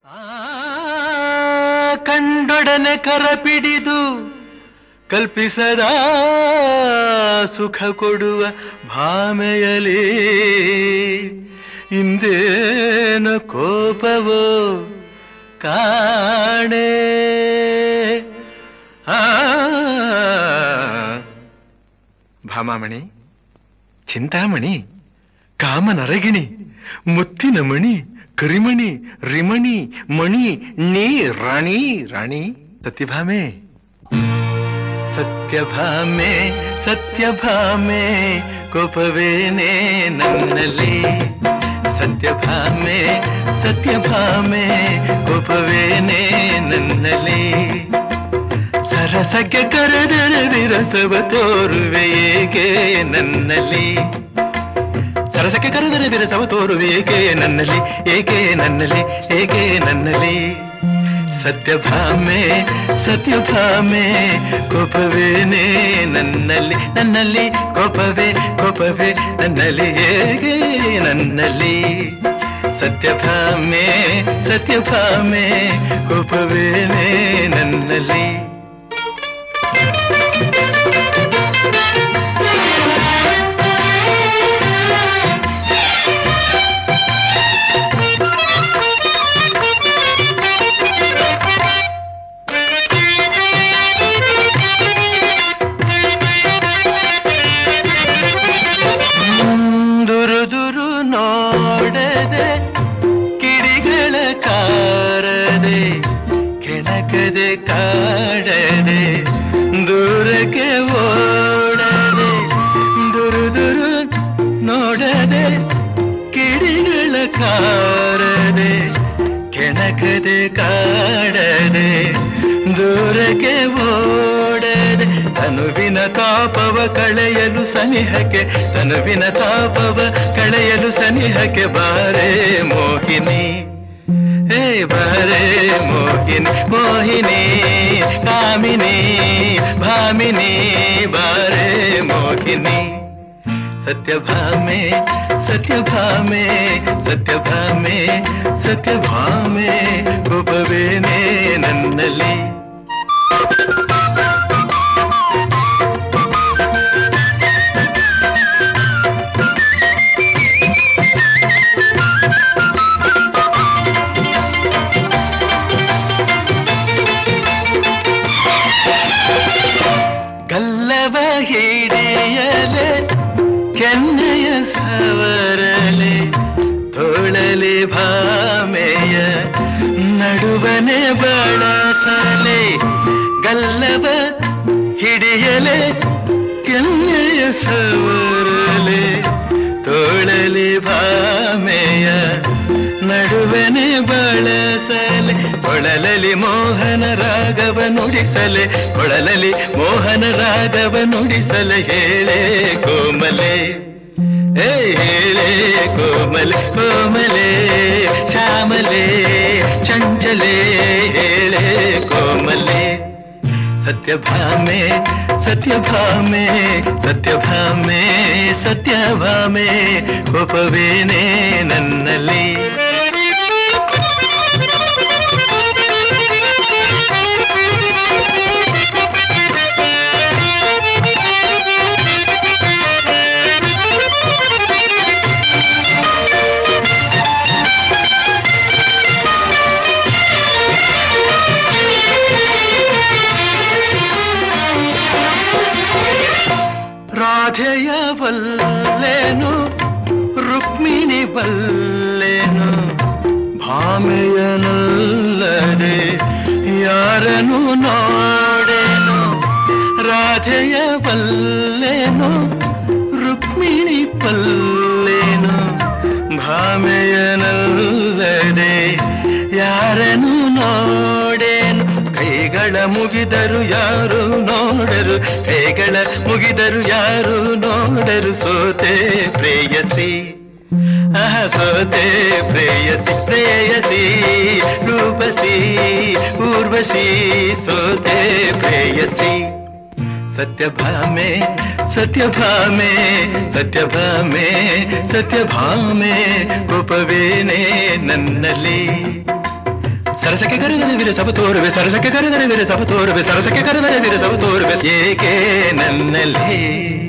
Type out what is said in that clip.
ಕಂಡೊಡನೆ ಕರಪಿಡಿದು ಕಲ್ಪಿಸದ ಸುಖ ಕೊಡುವ ಭಾಮೆಯಲಿ ಇಂದೇನ ಕೋಪವೋ ಕಾಣೆ. ಭಾಮಾಮಣಿ, ಚಿಂತಾಮಣಿ, ಕಾಮನರಗಿಣಿ, ಮುತ್ತಿನ ಮಣಿ, ಕರಿಮಣಿ, ರಿಮಣಿ, ಮಣಿ, ನೀ ರಾಣಿ ರಾಣಿ ಸತ್ಯಭಾಮೆ. ಸತ್ಯಭಾಮೆ ಸತ್ಯಭಾಮೆ ಕೋಪವೇನೆ ನನ್ನಲ್ಲಿ. ಸತ್ಯಭಾಮೆ ಸತ್ಯಭಾಮೆ ಕೋಪವೇನೆ ನನ್ನಲ್ಲಿ. ಸರಸಕ್ಕೆ ಕರೆದರೆ ವಿರಸವ ತೋರುವೆ ಏಕೆ ನನ್ನಲ್ಲಿ. ಸರಸಕ್ಕೆ ಕರೆದರೆ ವಿರಸವ ತೋರುವೆ ಏಕೆ ನನ್ನಲ್ಲಿ, ಏಕೆ ನನ್ನಲ್ಲಿ, ಏಕೆ ನನ್ನಲ್ಲಿ. ಸತ್ಯಭಾಮೆ ಸತ್ಯಭಾಮೆ ಕೋಪವೇನೆ ನನ್ನಲ್ಲಿ, ನನ್ನಲ್ಲಿ ಕೋಪವೇ ಕೋಪವೇ ನನ್ನಲ್ಲಿ, ಹೇಗೆ ನನ್ನಲ್ಲಿ. ಸತ್ಯಭಾಮೆ ಸತ್ಯಭಾಮೆ ಕೋಪವೇನೆ ನನ್ನಲ್ಲಿ. ನೋಡದೆ ಕಿಡಿಗಳ ಕಾರದೆ ಕೆಣಕದೆ ಕಾಡದೆ ದೂರಕ್ಕೆ ಓಡದೆ. ದುರು ದುರು ನೋಡದೆ ಕಿಡಿಗಳ ಕಾರದೆ ಕೆಣಕದೆ ಕಾಡದೆ ದೂರಕ್ಕೆ ಓಡದೆ. ತನುವಿನ ತಾಪವ ಕಳೆಯಲು ಸನಿಹಕ್ಕೆ, ತನುವಿನ ತಾಪವ ಕಳೆಯಲು ಸನಿಹಕ್ಕೆ ಬಾರೆ ಮೋಹಿನಿ, ಹೇ ಬಾರೆ ಮೋಹಿನಿ, ಮೋಹಿನಿ ಕಾಮಿನಿ ಭಾಮಿನಿ ಬಾರೆ ಮೋಹಿನಿ. ಸತ್ಯಭಾಮೆ ಸತ್ಯಭಾಮೆ ಸತ್ಯಭಾಮೆ ಸತ್ಯಭಾಮೆ ಕೋಪವೇನೆ ನನ್ನಲ್ಲಿ. ಗಲ್ಲವ ಹಿಡಿಯಲೆ ಕೆನ್ನೆಯ ಸವರಲೆ ತೋಳಲೆ ಭಾಮೆಯ ನಡುವನೆ ಬಳಸಲೆ. ಗಲ್ಲವ ಹಿಡಿಯಲೆ ಕೆನ್ನೆಯ ಸವರಲೆ ತೋಳಲೆ ಭಾಮೆಯ ನಡುವನೆ ಬಳಸಲೆ. ಕೊಳಲಲಿ ಮೋಹನ ರಾಗವ ನುಡಿಸಲೆ, ಕೊಳಲಲಿ ಮೋಹನ ರಾಗವ ನುಡಿಸಲೆ. ಹೇಳೆ ಕೋಮಲೆ, ಹೇಳೆ ಕೋಮಲೆ, ಕೋಮಲೆ ಶ್ಯಾಮಲೆ ಚಂಚಲೆ ಹೇಳೆ ಕೋಮಲೆ. ಸತ್ಯಭಾಮೆ ಸತ್ಯಭಾಮೆ ಸತ್ಯಭಾಮೆ ಸತ್ಯಭಾಮೆ ಕೋಪವೇನೆ ನನ್ನಲ್ಲಿ. ರಾಧೆಯ ಬಲ್ಲೆನು ರುಕ್ಮಿಣಿ ಬಲ್ಲೆನು ಭಾಮೆಯನಲ್ಲದೆ ಯಾರನು ನೋಡೆನು. ರಾಧೆಯ ಬಲ್ಲೆನು ರುಕ್ಮಿಣಿ ಬಲ್ಲೆನು ಭಾಮೆಯನಲ್ಲದೆ ಯಾರನು ನೋಡೆನು. ಕೈಗಳ ಮುಗಿದರು ಯಾರು ನೋಡರು, ಕೈಗಳ ಮುಗಿದರು ಯಾರು ನೋಡರು. ಸೋತೆ ಪ್ರೇಯಸಿ, ಸೋತೆ ಪ್ರೇಯಸಿ, ಪ್ರೇಯಸಿ ರೂಪಸಿ ಊರ್ವಶಿ ಸೋತೆ ಪ್ರೇಯಸಿ. ಸತ್ಯಭಾಮೆ ಸತ್ಯಭಾಮೆ ಸತ್ಯಭಾಮೆ ಸತ್ಯಭಾಮೆ ಕೋಪವೇನೆ ನನ್ನಲ್ಲಿ. ಸರಸಕ್ಕೆ ಕರೆದರೆ ವಿರಸವ ತೋರುವೆ ಸರಸಕ್ಕೆ ಕರೆದರೆ ವಿರಸವ ತೋರುವೆ ಸರಸಕ್ಕೆ ಕರೆದರೆ ವಿರಸವ ತೋರುವೆ ಏಕೆ ನನ್ನಲ್ಲಿ